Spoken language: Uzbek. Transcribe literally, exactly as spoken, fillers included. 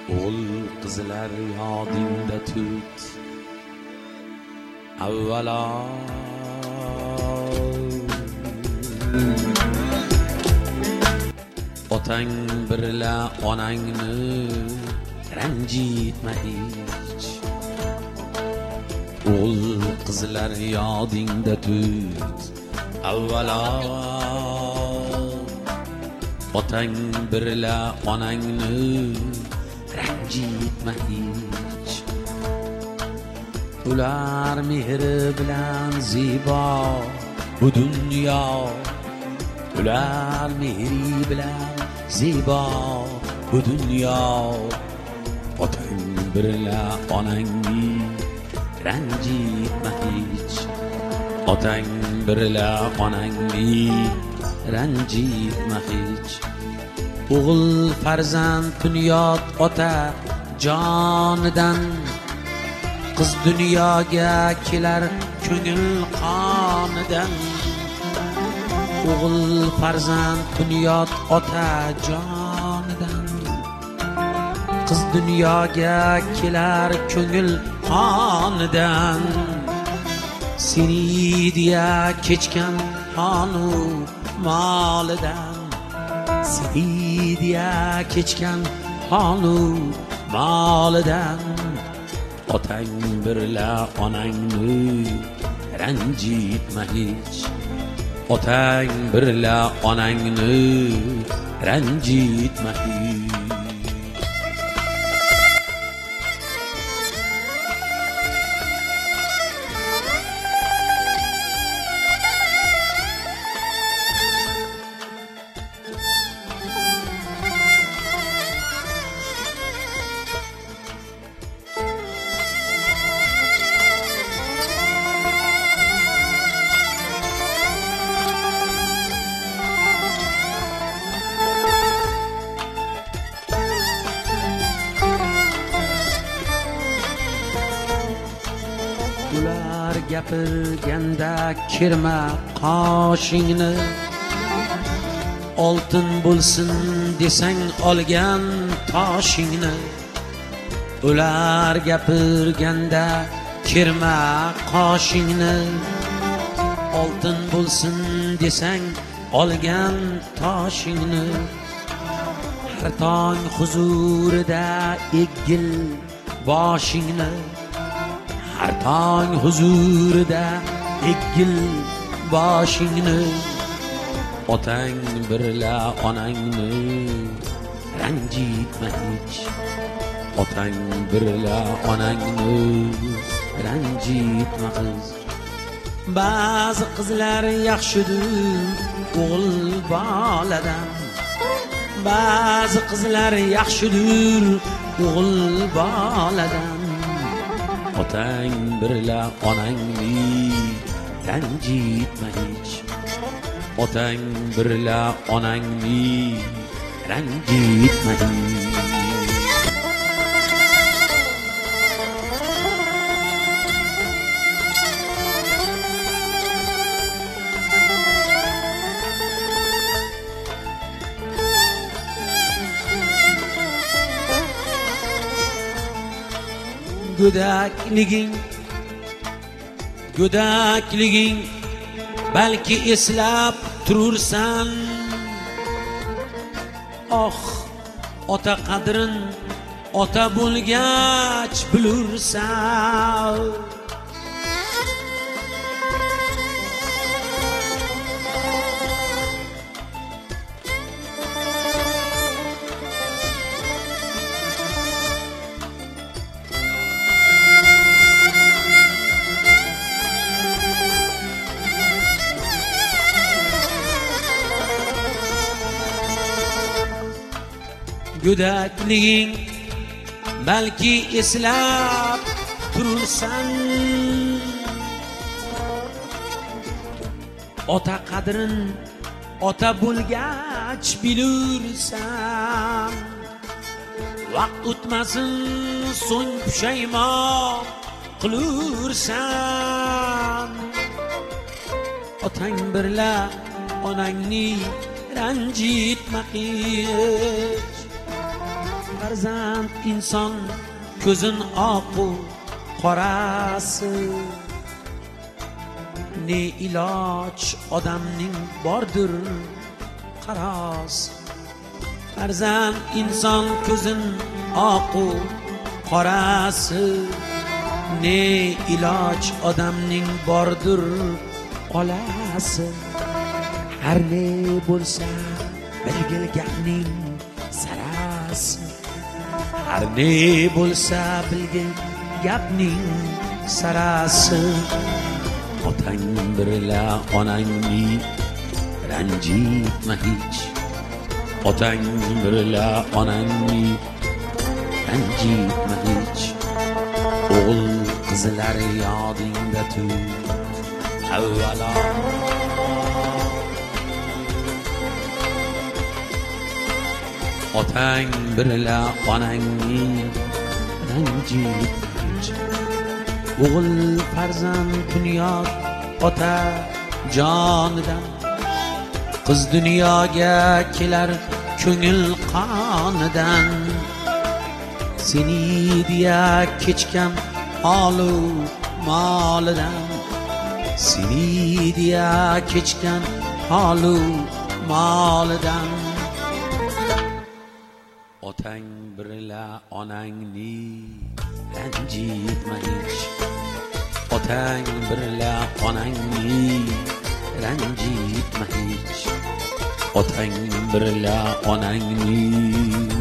o'g'il qizlar yodingda tut avvalo otang birla onangni ranjitma hech. O'g'il qizlar yodingda tut avvalo otang birla onangni ranjitma hech. Ular mehri bilan zibo bu dunyo, ular mehri bilan zibo bu dunyo. Otang birla onangni ranjitma hech. Otang birla onangni ranjitma hech. O'g'il farzand bunyod ota jonidan, qiz dunyoga kelar ko'ngil qonidan. O'g'il farzand bunyod ota jonidan, qiz dunyoga kelar ko'ngil qonidan. Seni deya kechgan xonu molidan, seni deya kechgan xonu molidan. Otang birla onangni ranjitma hech. Otang birla onangni ranjitma hech. Ular gapirganda kirma qoshingni, oltin bo'lsin desang olgan toshingni. Ular gapirganda kirma qoshingni, oltin bo'lsin desang olgan toshingni. Har tong huzurida eggil boshingni, har tong huzurida eggil boshingni. Otang birla onangni ranjitma hech. Otang birla onangni ranjitma qiz. Ba'zi qizlar yaxshidir o'g'il boladan, ba'zi qizlar yaxshidir o'g'il boladan. Otang birla onangni ranjitma hech. Otang birla onangni ranjitma hech. Go'dakliging, go'dakliging balki eslab turursan. Oh, ota qadrin ota bo'lgach bilursan. Go'dakliging balki eslab turursan. Ota qadrin ota bo'lgach bilursan. Vaqt o'tmasin so'ng pushaymon qilursan. Otang birla onangni ranjitma hech. farzand inson ko'zin oqu qorasi, ne iloj odamning bordir qarosi. Farzand inson ko'zin oqu qorasi, ne iloj odamning bordir olasi. Har ne bo'lsa bilgil gapning sarasi, har ne bo'lsa bilgil gapning sarasi. Otang birla onangni ranjitma hech, otang birla onangni ranjitma hech. O'g'il qizlar yodingda tut avvalo, otang birla onangni ranjitma hech. O'g'il farzand bunyod ota jonidan, qiz dunyoga kelar ko'ngil qonidan. Seni deya kechgan holu molidan, seni deya kechgan holu molidan. Otang birla onangni ranjitma hech, otang birla onangni ranjitma hech. Otang birla onangni